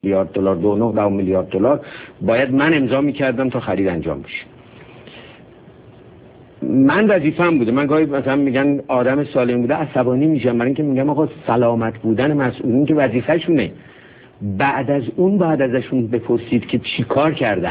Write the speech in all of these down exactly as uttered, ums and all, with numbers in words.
میلیارد دلار، دو و نه میلیارد دلار باید من امضا میکردم تا خرید انجام بشه. من وظیفه‌ام بوده. من گاهی مثلا میگن آدم سالم بوده عصبانی میشم، برای اینکه میگم آقا سلامت بودن مسئولین که وظیفه‌شونه. بعد از اون بعد ازشون بپرسید که چی کار کردن.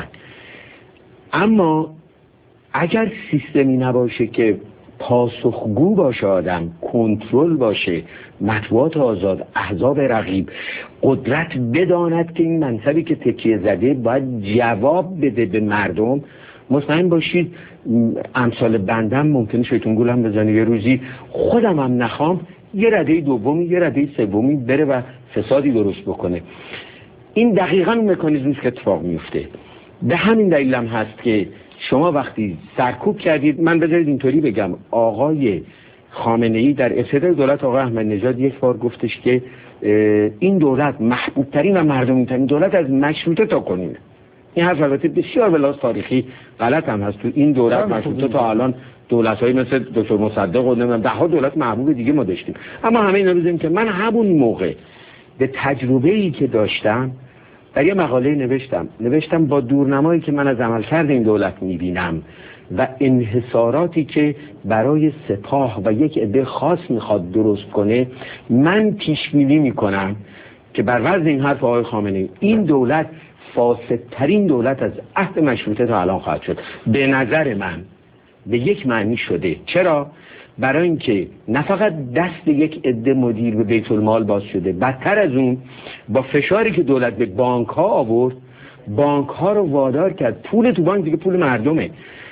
اما اگر سیستمی نباشه که پاسخگو باشه، آدم کنترل باشه، مطبوعات آزاد، احزاب رقیب، قدرت بداند که این منصبی که تکیه زده باید جواب بده به مردم، مطمئن باشید امثال بندم ممکنه شیطون گولم بزنه یه روزی خودم هم نخوام یه رده دومی یه رده سومی بره و فسادی درست بکنه. این دقیقاً مکانیزمی که اتفاق میفته. به همین دلیل هم هست که شما وقتی سرکوب کردید، من بذارید اینطوری بگم، آقای خامنه‌ای در ابتدای دولت آقای احمدی نژاد یک بار گفتش که این دولت محبوب ترین و مردمی ترین دولت از مشروطه تا کنینه. این حرف البته بسیار به لحاظ تاریخی غلط هم هست. تو این دولت مشروطه تا الان دولت‌های مثل دکتر مصدق و نمیدونم ده ها دولت محبوب دیگه ما داشتیم. اما همه اینا رو بزنیم که من همون موقع به تجربه‌ای که داشتم در یه مقاله نوشتم نوشتم با دورنمایی که من از عملکرد این دولت می‌بینم و انحصاراتی که برای سپاه و یک عده خاص میخواد درست کنه، من پیش‌بینی می‌کنم که بر وزن این حرف آقای خامنه‌ای این دولت فاسدترین دولت از عهد مشروطه تا الان خواهد شد. به نظر من به یک معنی شده. چرا؟ برای اینکه نه فقط دست یک عده مدیر به بیت المال باز شده، بدتر از اون با فشاری که دولت به بانک ها آورد، بانک ها رو وادار کرد، پول تو بانک دیگه پول مردمه،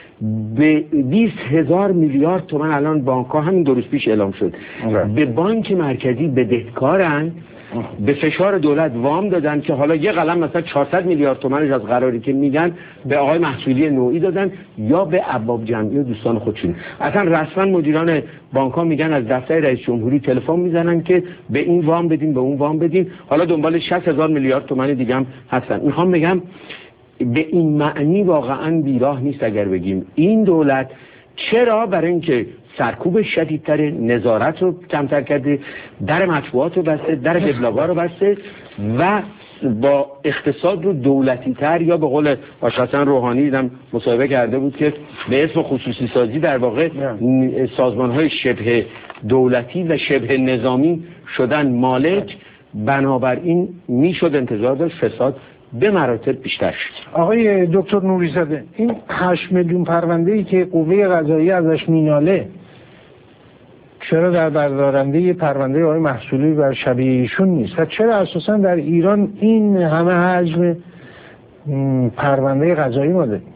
به بیست هزار میلیارد تومان الان بانک ها همین دو روز پیش اعلام شد به بانک مرکزی بدهکارن، به فشار دولت وام دادن که حالا یه قلم مثلا چهارصد میلیارد تومانش از قراری که میگن به آقای محصولی نوعی دادن یا به ارباب جمعی و دوستان خودشون. اصلا رسما مدیران بانک ها میگن از دفتر رئیس جمهوری تلفن میزنن که به این وام بدین به اون وام بدین. حالا دنبال شصت هزار میلیارد تومان دیگه هم هستن. میخوام بگم به این معنی واقعا بیراه نیست اگر بگیم این دولت چرا؟ برای اینکه سرکوب شدیدتر، نظارت رو کمتر کرده، در مطبوعات رو بسته، در وبلاگ‌ها رو بسته و با اقتصاد رو دولتی تر، یا به قول حسن روحانی دیدم مصاحبه کرده بود که به اسم خصوصی سازی در واقع سازمان‌های شبه دولتی و شبه نظامی شدن مالک. بنابراین میشد انتظار داشت فساد به مراتب بیشتر شد. آقای دکتر نوری‌زاده، این هشت میلیون پرونده‌ای که قوه قضاییه ازش میناله، چرا در بردارنده پرونده آقای محصولی بر شبیه ایشون نیست؟ و چرا اساسا در ایران این همه حجم پرونده قضایی ما داریم؟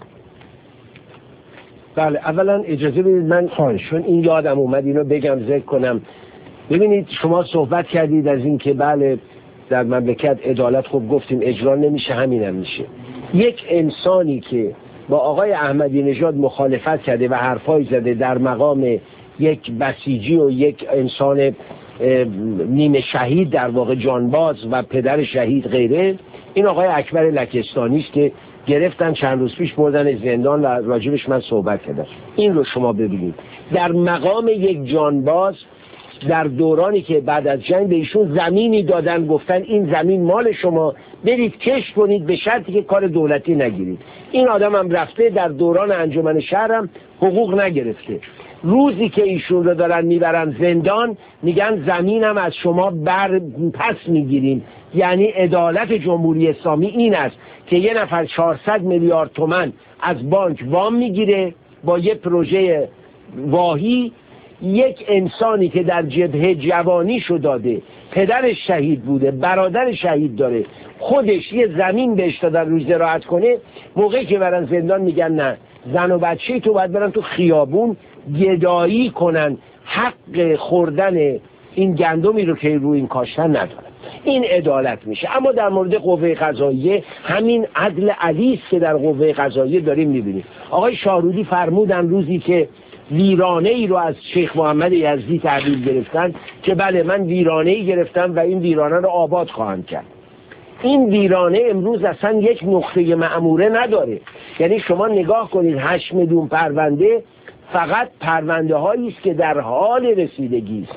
بله، اولا اجازه بدید من خواهش، چون این یادم اومد اینو بگم ذکر کنم. ببینید شما صحبت کردید از این که بله در مملکت عدالت، خب گفتیم اجرا نمیشه، همینم میشه. یک انسانی که با آقای احمدی نژاد مخالفت کرده و حرفای زده در مقام یک بسیجی و یک انسان نیمه شهید در واقع جانباز و پدر شهید غیره، این آقای اکبر لکستانی است که گرفتن چند روز پیش بردن زندان و راجبش من صحبت کردم. این رو شما ببینید در مقام یک جانباز در دورانی که بعد از جنگ به ایشون زمینی دادن، گفتن این زمین مال شما، برید کشت کنید به شرطی که کار دولتی نگیرید. این آدم هم رفته در دوران انجمن شهرم حقوق نگرفته. روزی که ایشون رو دارن میبرن زندان میگن زمینم از شما بر پس میگیریم. یعنی عدالت جمهوری اسلامی این است که یه نفر چهارصد میلیارد تومان از بانک وام میگیره با یه پروژه واهی، یک انسانی که در جبهه جوانیشو داده، پدرش شهید بوده، برادر شهید داره، خودش یه زمین بهش دادن روز راحت کنه، موقعی که برن زندان میگن نه، زن و بچه تو باید برن تو خیابون گدایی کنن، حق خوردن این گندمی رو که روی این کاشتن ندارن. این عدالت میشه. اما در مورد قوه قضاییه همین عدل علی است که در قوه قضاییه داریم میبینیم. آقای شاهرودی فرمودن روزی که ویرانه ای رو از شیخ محمد یزدی تحویل گرفتن که بله من ویرانه ای گرفتم و این ویرانه رو آباد خواهم کرد. این ویرانه امروز اصلا یک نقطه معموره نداره. یعنی شما نگاه کنید هشت میلیون پرونده فقط پرونده هایی است که در حال رسیدگی است.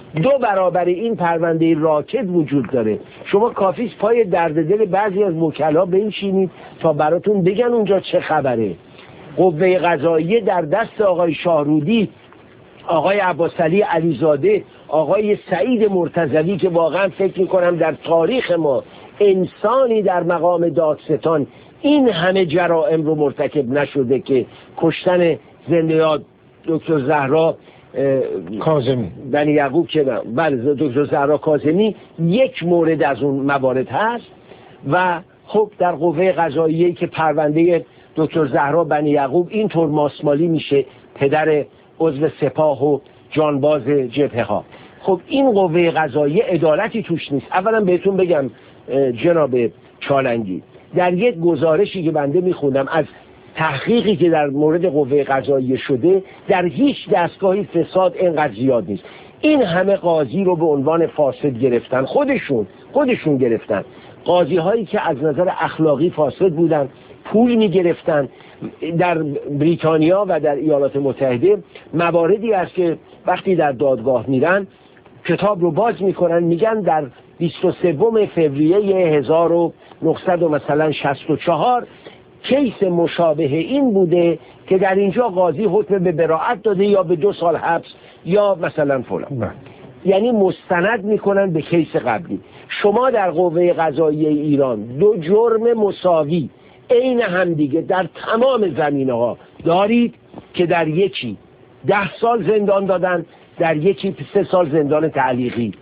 دو برابر این پرونده راکد وجود داره. شما کافیست پای درد دل بعضی از وکلا بنشینید تا براتون بگن اونجا چه خبره. قوه قضاییه در دست آقای شاهرودی، آقای عباسعلی علیزاده، آقای سعید مرتضوی که واقعا فکر میکنم در تاریخ ما انسانی در مقام دادستان این همه جرائم رو مرتکب نشده که کشتن زنده یاد دکتر زهرا کاظمی بنی یعقوب که بله دکتر زهرا کاظمی یک مورد از اون موارد هست. و خب در قوه قضاییه که پرونده دکتر زهرا بنی یعقوب اینطور ماسمالی میشه، پدر عضو سپاه و جانباز جبهه ها. خب این قوه قضاییه عدالتی توش نیست. اولا بهتون بگم جناب چالنگی، در یک گزارشی که بنده میخوندم از تحقیقی که در مورد قوه قضاییه شده، در هیچ دستگاهی فساد اینقدر زیاد نیست. این همه قاضی رو به عنوان فاسد گرفتن، خودشون خودشون گرفتن، قاضی هایی که از نظر اخلاقی فاسد بودن، پول می گرفتن. در بریتانیا و در ایالات متحده مواردی است که وقتی در دادگاه میرن کتاب رو باز میکنن، میگن در بیست و سوم فوریه هزار و نهصد و مثلا شصت و چهار کیس مشابه این بوده که در اینجا قاضی حکم به براءت داده یا به دو سال حبس یا مثلا فلان. یعنی مستند میکنن به کیس قبلی. شما در قوه قضاییه ایران دو جرم مساوی عین هم دیگه در تمام زمینه ها دارید که در یکی ده سال زندان دادن، در یکی سه سال زندان تعلیقی.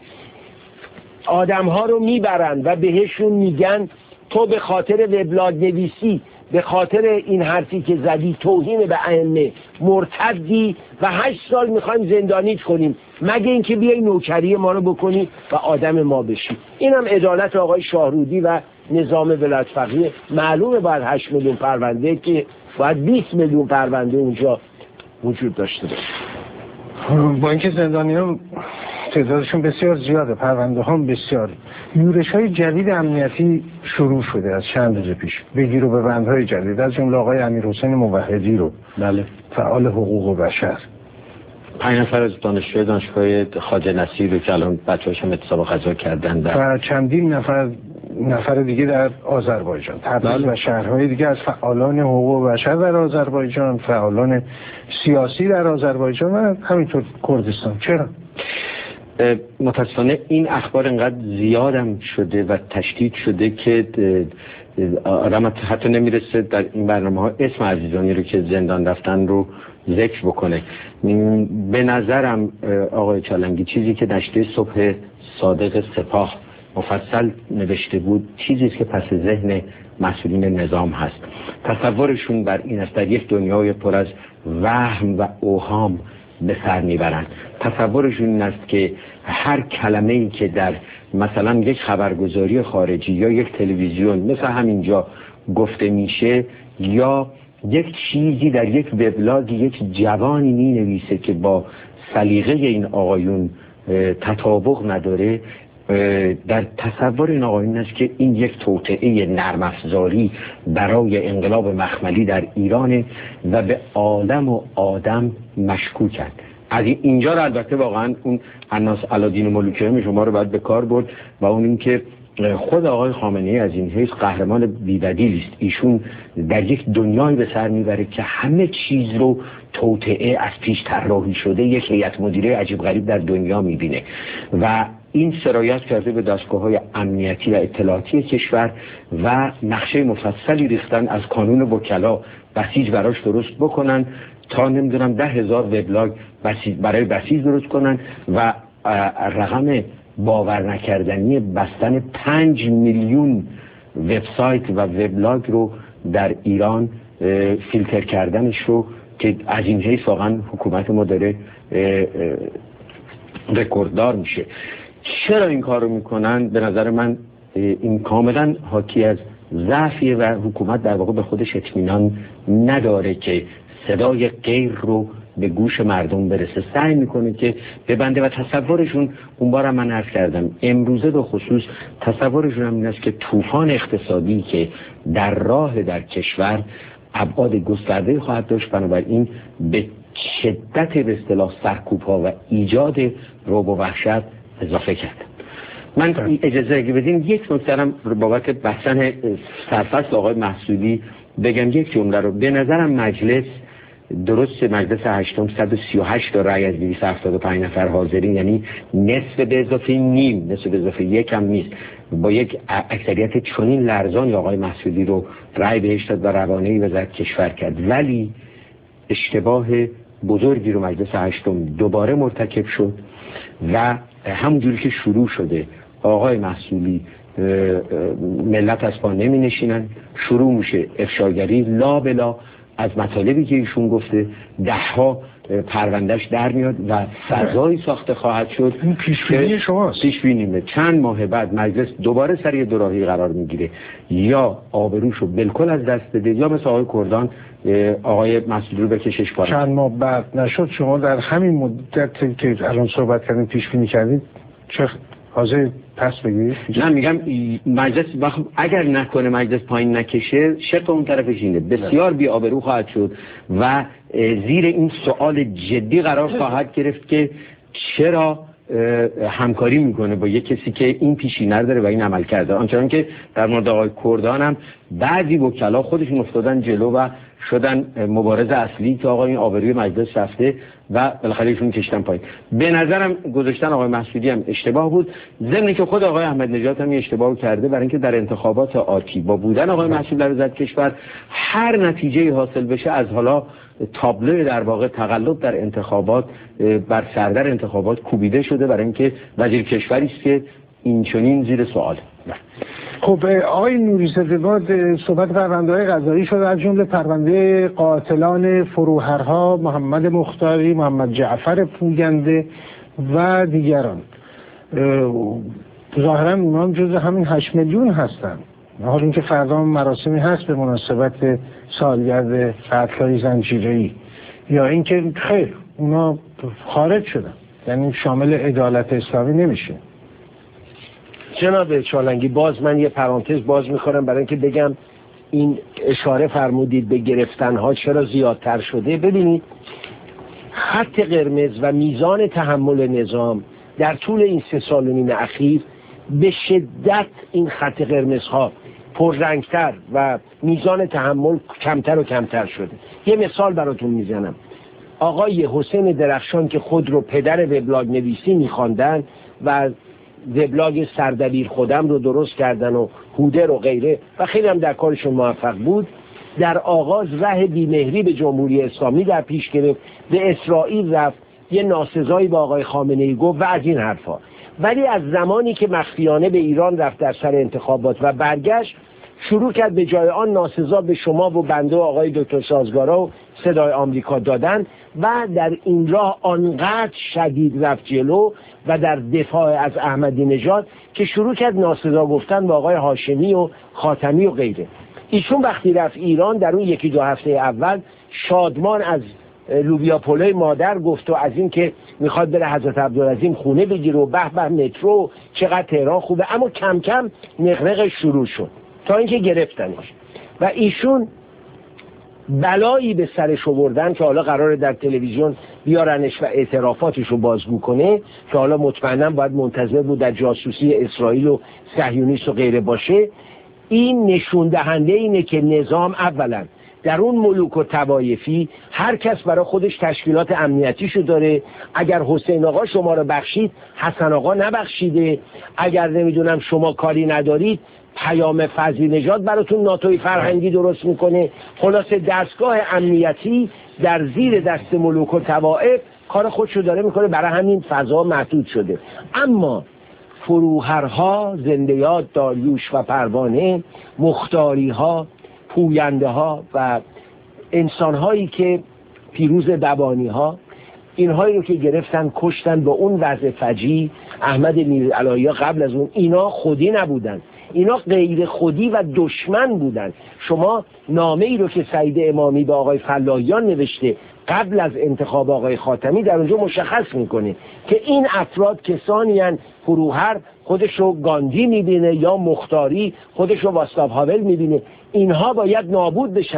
آدم ها رو میبرن و بهشون میگن تو به خاطر وبلاگ نویسی، به خاطر این حرفی که زدی توهین به ائمه مرتدی و هشت سال میخوایم زندانیت کنیم مگه اینکه بیای نوکری ما رو بکنی و آدم ما بشی. اینم عدالت آقای شاهرودی و نظام ولایت فقیه. معلومه باید هشت میلیون پرونده که باید بیست میلیون پرونده اونجا وجود داشته باشه. با اینکه زندانیان تعدادشون بسیار زیاده، پرونده هم بسیار. یورش های جدید امنیتی شروع شده از چند روز پیش، بگیر و ببندهای جدید، از جمله آقای امیرحسین موحدی رو، بله، فعال حقوق بشر، پنج نفر از دانشجوی دانشگاه خواجه نصیر رو که الان بچه‌هاش هم اعتصاب غذا کردن و چندین نفر نفر دیگه در آذربایجان، تبریز و شهرهای دیگه از فعالان حقوق بشر در آذربایجان، فعالان سیاسی در آذربایجان و همینطور کردستان. چرا؟ متاسفانه این اخبار انقدر زیادم شده و تشدید شده که آدم حتی نمیرسه در این برنامه ها اسم عزیزانی رو که زندان رفتن رو ذکر بکنه. به نظرم آقای چالنگی چیزی که نشریه صبح صادق سپاه مفصل نوشته بود چیزی که پس ذهن مسئولین نظام هست. تصورشون بر این است در یک دنیای پر از وهم و اوهام به سر میبرند. تصورشون این است که هر کلمه‌ای که در مثلا یک خبرگزاری خارجی یا یک تلویزیون مثل همینجا گفته میشه یا یک چیزی در یک وبلاگ یک جوانی می نویسه که با سلیقه این آقایون تطابق نداره، در تصور این آقایون است که این یک توطئه نرم افزاری برای انقلاب مخملی در ایران و به عالم و آدم مشکوکند. از اینجا رو البته واقعا اون حناس علادین ملوکیان شما رو باید به کار برد و اون این که خود آقای خامنه‌ای از این حیث قهرمان بی‌بدیلی است. ایشون در یک دنیایی به سر میبره که همه چیز رو توطئه از پیش طراحی شده یک هیئت مدیره عجیب غریب در دنیا میبینه و این سرایت کرده به دستگاه‌های امنیتی و اطلاعاتی کشور و نقشه مفصلی ریختن از کانون وکلا بسیج براش درست بکنن تا نمیدونم ده هزار وبلاگ برای بسیج درست کنن و رقم باور نکردنی بستن پنج میلیون وبسایت و وبلاگ رو در ایران فیلتر کردنش رو که از این حیث واقعا حکومت ما داره رکورددار میشه. چرا این کار رو میکنن؟ به نظر من این کاملا حاکی از ضعفیه و حکومت در واقع به خودش اطمینان نداره که صدای غیر رو به گوش مردم برسه. سعی میکنه که ببنده و تصورشون اون بارم من عرض کردم امروزه به خصوص تصورشون هم این است که طوفان اقتصادی که در راه در کشور ابعاد گسترده خواهد داشت، بنابراین به شدت به اصطلاح سرکوب‌ها و ایجاد رعب و وحشت اضافه کردم. من اجازه اگه بدین یک نکته بابت بحثن سرفصل آقای محسودی بگم یک جمله رو. به نظرم مجلس درست مجلس هشتم صد و سی و هشت رأی از دویست و هفتاد و پنج نفر حاضرین، یعنی نصف به اضافه نیم، نصف به اضافه یک هم نیست، با یک اکثریت چنین لرزان آقای محسودی رو رأی بهش داد و روانه‌ای وزارت کشور کرد. ولی اشتباه بزرگی رو مجلس هشتم دوباره مرتکب شد و همونجوری که شروع شده آقای محسودی ملت از پا نمی نشینن، شروع میشه افشاگری لا بلا از مطالبی که ایشون گفته، ده ها پروندهش در میاد و فضایی ساخته خواهد شد. این پیشبینی شماست. پیشبینی چند ماه بعد مجلس دوباره سر یه دوراهی قرار میگیره، یا آبروشو بالکل از دست بده یا مثل آقای کردان آقای مسعود رو بکشش پایین. چند ماه بعد نشد، شما در همین مدت که الان صحبت کردین پیشبینی کردید چه حاضر پس بگیرید؟ نه میگم مجلس اگر نکنه مجلس پایین نکشه شق اون طرفش اینه بسیار بی آبرو خواهد شد و زیر این سوال جدی قرار خواهد گرفت که چرا همکاری میکنه با یک کسی که این پیشینه داره و این عمل کرده. آنچنان که در مورد آقای کردان هم بعضی وکلا خودشون افتادن جلو و شدن مبارز اصلی که آقا این آبروی مجلس رفته و بالاخره ایشون کشتن پایین. به نظرم گذاشتن آقای محسودی هم اشتباه بود، ضمن که خود آقای احمد نژاد هم اشتباه کرده، برای اینکه در انتخابات آتی با بودن آقای محسود در وزارت کشور هر نتیجه حاصل بشه از حالا تابلو در واقع تقلب در انتخابات بر سردر انتخابات کوبیده شده، برای اینکه وزیر کشوری است که این چنین زیر سوال. خب آقای نوری‌زاده بعد صحبت پرونده‌های قضایی شد، از جمله پرونده قاتلان فروهرها محمد مختاری، محمد جعفر پوینده و دیگران. ظاهرا اونا هم جز همین هشت میلیون هستن، حال اینکه فردا مراسمی هست به مناسبت سالگرد قتل‌های زنجیره‌ای، یا اینکه خیر اونا خارج شدن، یعنی شامل عدالت اسلامی نمیشه. جناب چالنگی باز من یه پرانتز باز میکنم برای اینکه بگم این اشاره فرمودید به گرفتنها چرا زیادتر شده. ببینید خط قرمز و میزان تحمل نظام در طول این سه سال و نیم اخیر به شدت این خط قرمزها پررنگتر و میزان تحمل کمتر و کمتر شده. یه مثال براتون میزنم. آقای حسین درخشان که خود رو پدر وبلاگ نویسی میخواندن و وبلاگ سردبیر خودم رو درست کردن و هودر و غیره و خیلی هم در کارشون موفق بود، در آغاز ره بیمهری به جمهوری اسلامی در پیش گرفت، به اسرائیل رفت، یه ناسزایی با آقای خامنه‌ای گفت و از این حرفا. ولی از زمانی که مخفیانه به ایران رفت در سر انتخابات و برگشت، شروع کرد به جای آن ناسزا به شما و بنده و آقای دکتر سازگارا و صدای آمریکا دادن و در این راه آنقدر شدید رفت جلو و در دفاع از احمدی نژاد که شروع کرد ناسزا گفتن با آقای هاشمی و خاتمی و غیره. ایشون وقتی رفت ایران در اون یکی دو هفته اول شادمان از لوبیا پلوی مادر گفت و از این که میخواد بره حضرت عبدالعظیم خونه بگیره و به به مترو چقدر تهران خوبه، اما کم کم نقنق شروع شد تا اینکه گرفتنش و ایشون بلایی به سرش آوردن که حالا قراره در تلویزیون بیارنش و اعترافاتش رو بازگو کنه که حالا مطمئنا باید منتظر بود در جاسوسی اسرائیل و صهیونیست و غیره باشه. این نشون دهنده اینه که نظام اولا در اون ملوک و طوایفی هر کس برای خودش تشکیلات امنیتیشو داره. اگر حسین آقا شما رو بخشید حسن آقا نبخشیده، اگر نمیدونم شما کاری ندارید پیام فضلی نژاد براتون ناتوی فرهنگی درست میکنه. خلاصه دستگاه امنیتی در زیر دست ملوک و طوائف کار خودشو داره میکنه، برای همین فضا محدود شده. اما فروهرها، زنده یاد داریوش و پروانه، مختاری ها، پوینده ها و انسان هایی که پیروز دبانی ها، اینهایی رو که گرفتن کشتن با اون وضع فجی. احمد میرعلایی قبل از اون اینا خودی نبودن، اینا غیر خودی و دشمن بودن. شما نامه ای رو که سعید امامی به آقای فلاحیان نوشته قبل از انتخاب آقای خاتمی در اونجا مشخص میکنه که این افراد کسانی هستند، فروهر خودشو گاندی میبینه یا مختاری خودشو واستاو هاول میبینه، اینها باید نابود بشن.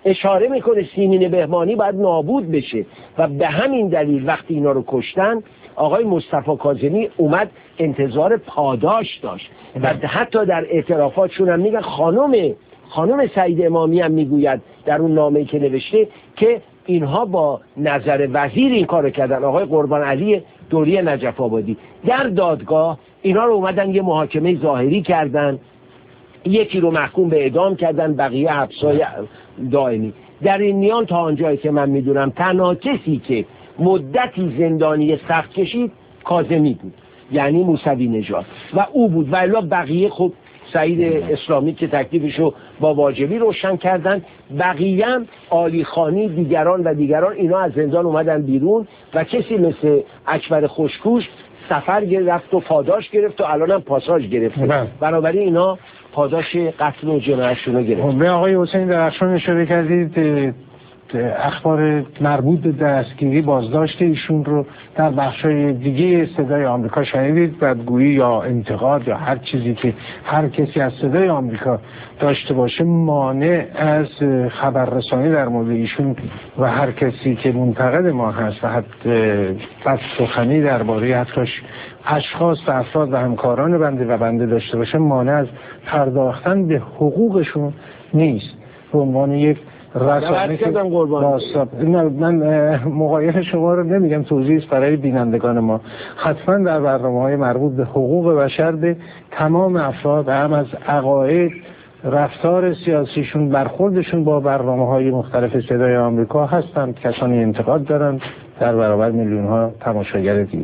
اشاره میکنه سیمین بهمانی باید نابود بشه و به همین دلیل وقتی اینا رو کشتن آقای مصطفی کاظمی اومد انتظار پاداش داشت و حتی در اعترافاتشون هم میگن خانم خانم سعید امامی هم میگوید در اون نامه‌ای که نوشته که اینها با نظر وزیر این کارو کردن، آقای قربان علی دوری نجف آبادی. در دادگاه اینا رو اومدن یه محاکمه ظاهری کردن، یکی رو محکوم به اعدام کردن، بقیه حبسای دائمی. در این میان تا آنجایی که من میدونم تنها کسی که مدتی زندانی سخت کشید کاظمی بود، یعنی موسوی نژاد، و او بود. و الا بقیه خب سعید اسلامی که تکلیفشو با واجبی روشن کردن، بقیه هم عالی خانی دیگران و دیگران اینا از زندان اومدن بیرون و کسی مثل اکبر خوشکوش سفر گرفت و پاداش گرفت و الان هم پاساژ گرفت. بنابراین اینا پاداش قتل و جنایتشون رو گرفت. به آقای حسین درخشان اشاره کردید، اخبار مربوط به دستگیری بازداشت ایشون رو در بخشای دیگه صدای آمریکا شنیدید. بدگویی یا انتقاد یا هر چیزی که هر کسی از صدای آمریکا داشته باشه مانع از خبررسانی در مورد ایشون و هر کسی که منتقد ما هست و حتی بس سخنی درباره حتی اشخاص و افراد و همکاران بنده و بنده داشته باشه مانع از پرداختن به حقوقشون نیست. به عنوان یک رسانه که من مقایسه شما رو نمیگم، توضیح است برای بینندگان ما. حتما در برنامه‌های مربوط به حقوق بشر به تمام افراد هم از عقاید، رفتار سیاسیشون، برخوردشون با برنامه‌های مختلف صدای آمریکا هستند. کسانی انتقاد دارند در برابر میلیون‌ها تماشاگر دیگه.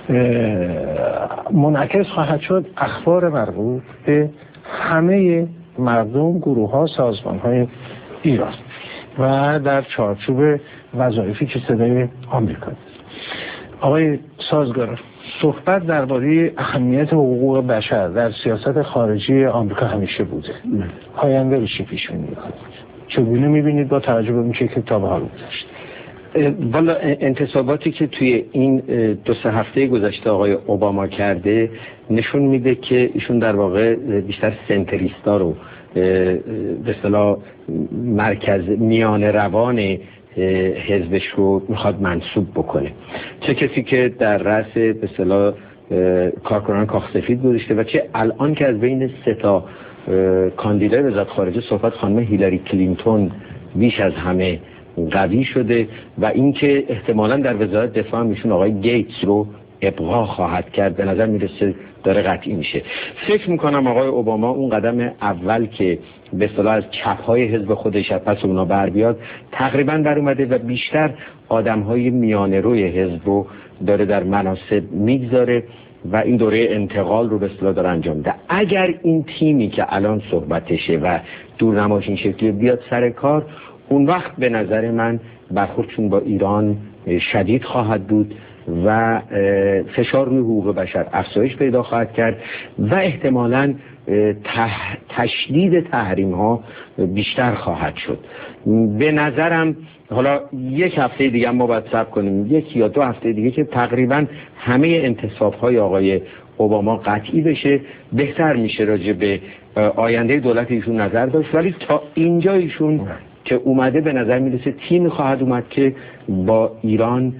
منعکس خواهد شد اخبار مربوط به همه مردم، گروه‌ها، سازمان‌های ایران و در چارچوب وظایفی که صدای آمریکا است. آقای سازگار، صحبت درباره اهمیت حقوق بشر در سیاست خارجی آمریکا همیشه بوده. آینده رو چه پیش بینی می‌کنید؟ چگونه می‌بینید با توجه به اینکه که تا به حال گذشته؟ والا انتصاباتی که توی این دو سه هفته گذشته آقای اوباما کرده نشون میده که ایشون در واقع بیشتر سنتریستا رو به اصطلاح مرکز میان روان حزبش رو میخواد منصوب بکنه. چه کسی که در رأس به اصطلاح کارکنان کاخ سفید گذاشته و چه الان که از بین سه تا کاندیدای وزارت خارجه صحبت خانم هیلاری کلینتون بیش از همه قوی شده و اینکه احتمالاً در وزارت دفاع میشون آقای گیتس رو ابقا خواهد کرد. به نظر میرسه داره قطعی میشه. فکر میکنم آقای اوباما اون قدم اول که به اصطلاح از چپ‌های حزب خودش از پس اونا بر بیاد تقریبا بر اومده و بیشتر آدم‌های میانه روی حزب رو داره در مناصب میگذاره و این دوره انتقال رو به اصطلاح داره انجام میده. اگر این تیمی که الان صحبتشه و دورنماش این شکلی بیاد سر کار، اون وقت به نظر من برخوردشون با ایران شدید خواهد بود و فشار روی حقوق بشر افزایش پیدا خواهد کرد و احتمالاً تشدید تحریم ها بیشتر خواهد شد. به نظرم حالا یک هفته دیگه ما باید صبر کنیم، یک یا دو هفته دیگه که تقریبا همه انتصاب های آقای اوباما قطعی بشه، بهتر میشه راجع به آینده دولت ایشون نظر داشت. ولی تا اینجا ایشون که اومده به نظر میرسه تیم خواهد اومد که با ایران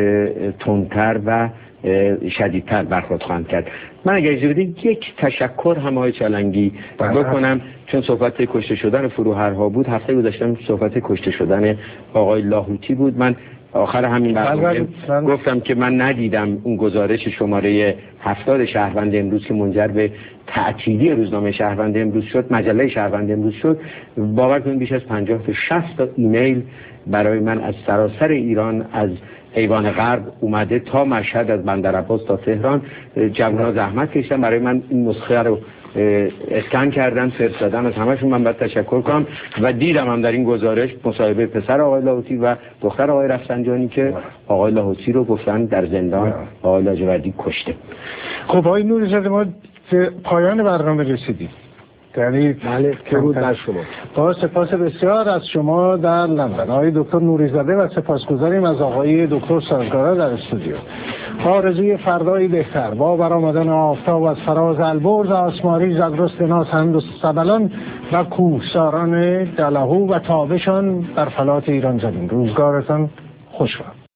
تندتر و شدیدتر برخورد خواهند کرد. من اگر اجازه بدید یک تشکر هم آقای چالنگی بکنم، چون صحبت کشته شدن فروهرها بود. هفته گذشته صحبت کشته شدن آقای لاهوتی بود. من آخر همین برنامه گفتم که من ندیدم اون گزارش شماره هفتاد شهروند امروز که منجر به تعطیلی روزنامه شهروند امروز شد، مجله شهروند امروز شد. باور کنید بیش از پنجاه تا شصت تا ایمیل برای من از سراسر ایران، از ایوان غرب اومده تا مشهد، از بندرعباس تا تهران. جوان‌ها زحمت کشیدن برای من این نسخه رو اسکن کردن، فرستادن. از همشون من باید تشکر کنم و دیدم هم در این گزارش مصاحبه پسر آقای لاهوتی و دختر آقای رفسنجانی که آقای لاهوتی رو گفتن در زندان آقای لاجوردی کشته. خب آقای نوری‌زاده، ما پایان برنامه رسیدیم. بله درود بر شما. با سپاس بسیار از شما در لندن آقای دکتر نوری‌زاده و سپاسگزاریم از آقای دکتر سازگارا در استودیو. آرزوی فردایی بهتر با برآمدن آفتاب از فراز البرز آسماری زدرست ناس هند و سبلان و کوهساران دلهو و تابشان در فلات ایران زمین. روزگارتان خوش باد.